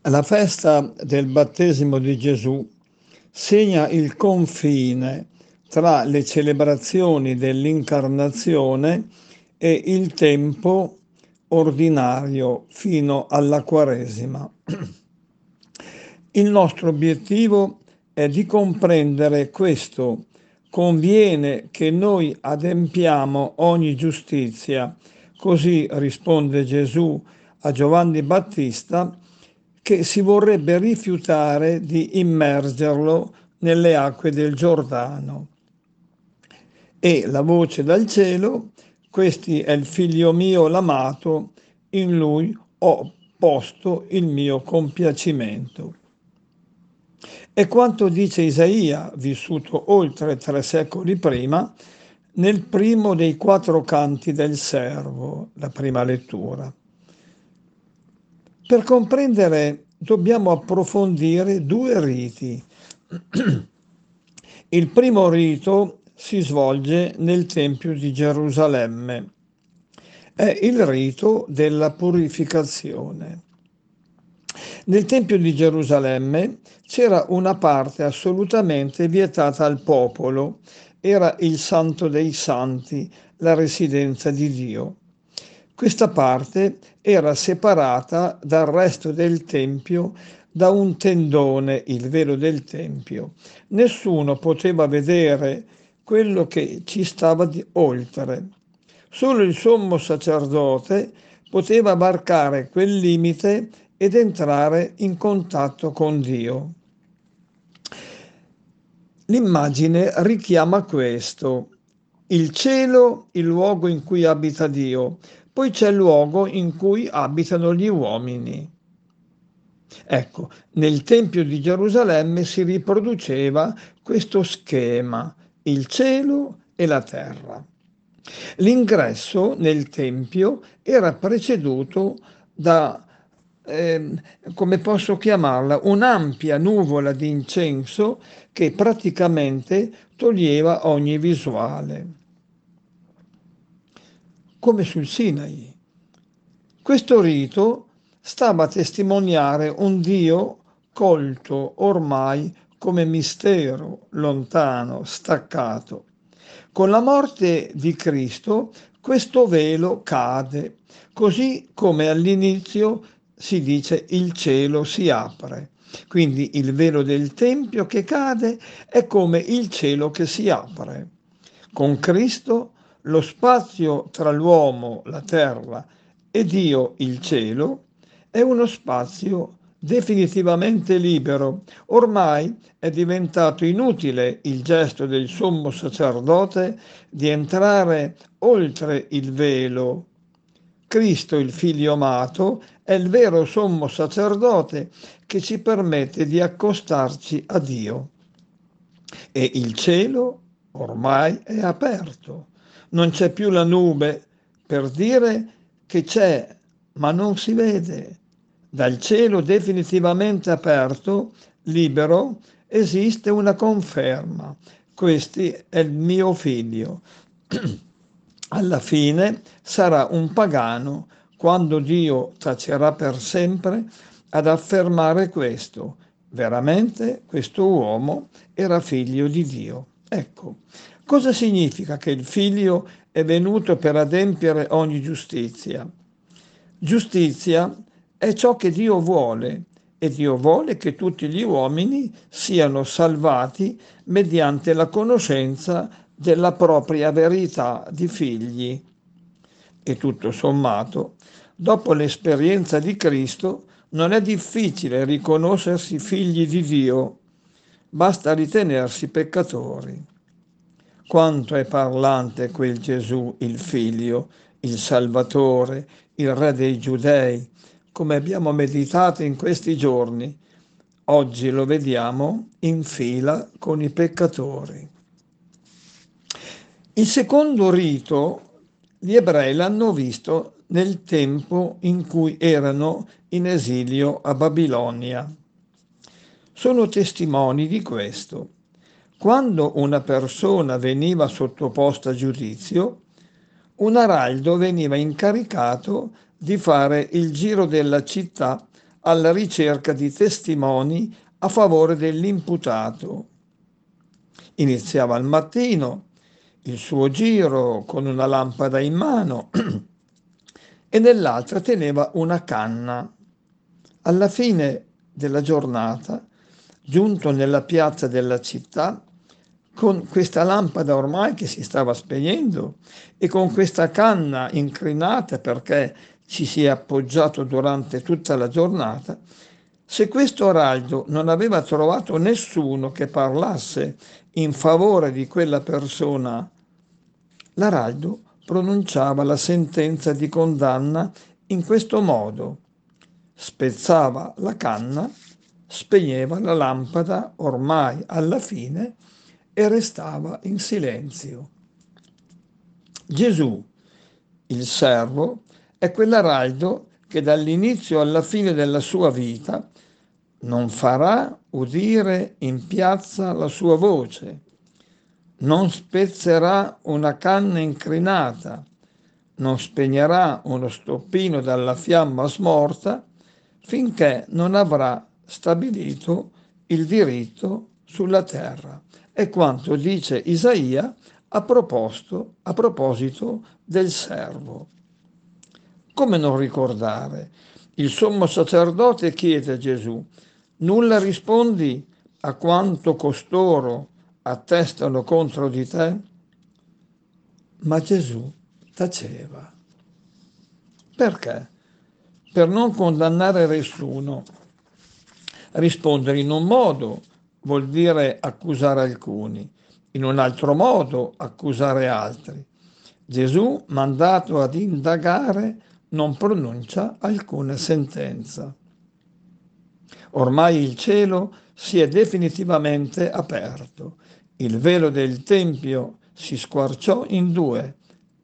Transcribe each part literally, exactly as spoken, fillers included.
La festa del battesimo di Gesù segna il confine tra le celebrazioni dell'incarnazione e il tempo ordinario fino alla Quaresima. Il nostro obiettivo è di comprendere questo. Conviene che noi adempiamo ogni giustizia, così risponde Gesù a Giovanni Battista, che si vorrebbe rifiutare di immergerlo nelle acque del Giordano. E la voce dal cielo: questi è il figlio mio l'amato, in lui ho posto il mio compiacimento. È quanto dice Isaia, vissuto oltre tre secoli prima, nel primo dei quattro canti del servo, la prima lettura. Per comprendere dobbiamo approfondire due riti. Il primo rito si svolge nel Tempio di Gerusalemme. È il rito della purificazione. Nel Tempio di Gerusalemme c'era una parte assolutamente vietata al popolo, era il Santo dei Santi, la residenza di Dio. Questa parte era separata dal resto del Tempio da un tendone, il velo del Tempio. Nessuno poteva vedere quello che ci stava di oltre. Solo il sommo sacerdote poteva varcare quel limite ed entrare in contatto con Dio. L'immagine richiama questo: il cielo, il luogo in cui abita Dio, poi c'è il luogo in cui abitano gli uomini. Ecco, nel Tempio di Gerusalemme si riproduceva questo schema, il cielo e la terra. L'ingresso nel Tempio era preceduto da, eh, come posso chiamarla, un'ampia nuvola di incenso che praticamente toglieva ogni visuale. Come sul Sinai. Questo rito stava a testimoniare un Dio colto ormai come mistero, lontano, staccato. Con la morte di Cristo questo velo cade, così come all'inizio si dice il cielo si apre. Quindi il velo del Tempio che cade è come il cielo che si apre. Con Cristo lo spazio tra l'uomo, la terra, e Dio, il cielo, è uno spazio definitivamente libero. Ormai è diventato inutile il gesto del sommo sacerdote di entrare oltre il velo. Cristo, il Figlio amato, è il vero sommo sacerdote che ci permette di accostarci a Dio. E il cielo ormai è aperto. Non c'è più la nube per dire che c'è, ma non si vede. Dal cielo definitivamente aperto, libero, esiste una conferma. Questo è il mio figlio. Alla fine sarà un pagano quando Dio tacerà per sempre ad affermare questo. Veramente questo uomo era figlio di Dio. Ecco, cosa significa che il figlio è venuto per adempiere ogni giustizia? Giustizia è ciò che Dio vuole, e Dio vuole che tutti gli uomini siano salvati mediante la conoscenza della propria verità di figli. E tutto sommato, dopo l'esperienza di Cristo, non è difficile riconoscersi figli di Dio, basta ritenersi peccatori. Quanto è parlante quel Gesù, il Figlio, il Salvatore, il Re dei Giudei, come abbiamo meditato in questi giorni. Oggi lo vediamo in fila con i peccatori. Il secondo rito gli ebrei l'hanno visto nel tempo in cui erano in esilio a Babilonia. Sono testimoni di questo. Quando una persona veniva sottoposta a giudizio, un araldo veniva incaricato di fare il giro della città alla ricerca di testimoni a favore dell'imputato. Iniziava al mattino il suo giro con una lampada in mano e nell'altra teneva una canna. Alla fine della giornata, giunto nella piazza della città, con questa lampada ormai che si stava spegnendo e con questa canna incrinata perché ci si è appoggiato durante tutta la giornata, se questo araldo non aveva trovato nessuno che parlasse in favore di quella persona, l'araldo pronunciava la sentenza di condanna in questo modo: spezzava la canna, spegneva la lampada ormai alla fine e restava in silenzio. Gesù, il servo, è quell'araldo che dall'inizio alla fine della sua vita non farà udire in piazza la sua voce, non spezzerà una canna incrinata, non spegnerà uno stoppino dalla fiamma smorta finché non avrà stabilito il diritto sulla terra. È quanto dice Isaia a proposito, a proposito del servo. Come non ricordare? Il sommo sacerdote chiede a Gesù: nulla rispondi a quanto costoro attestano contro di te? Ma Gesù taceva. Perché? Per non condannare nessuno. Rispondere in un modo vuol dire accusare alcuni, in un altro modo accusare altri. Gesù, mandato ad indagare, non pronuncia alcuna sentenza. Ormai il cielo si è definitivamente aperto. Il velo del Tempio si squarciò in due.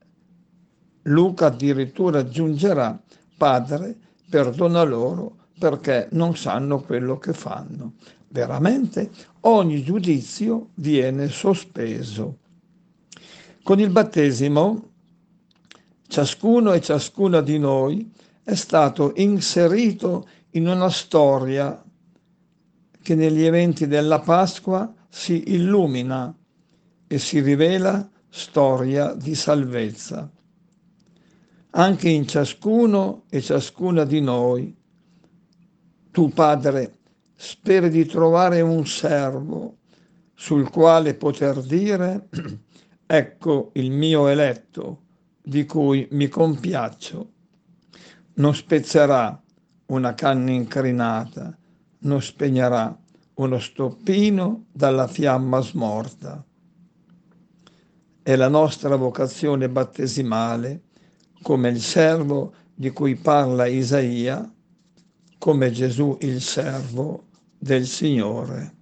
Luca addirittura aggiungerà: Padre, perdona loro perché non sanno quello che fanno. Veramente ogni giudizio viene sospeso. Con il battesimo ciascuno e ciascuna di noi è stato inserito in una storia che negli eventi della Pasqua si illumina e si rivela storia di salvezza. Anche in ciascuno e ciascuna di noi, tu, Padre, speri di trovare un servo sul quale poter dire: ecco il mio eletto, di cui mi compiaccio. Non spezzerà una canna incrinata, non spegnerà uno stoppino dalla fiamma smorta. È la nostra vocazione battesimale, come il servo di cui parla Isaia, come Gesù il servo del Signore.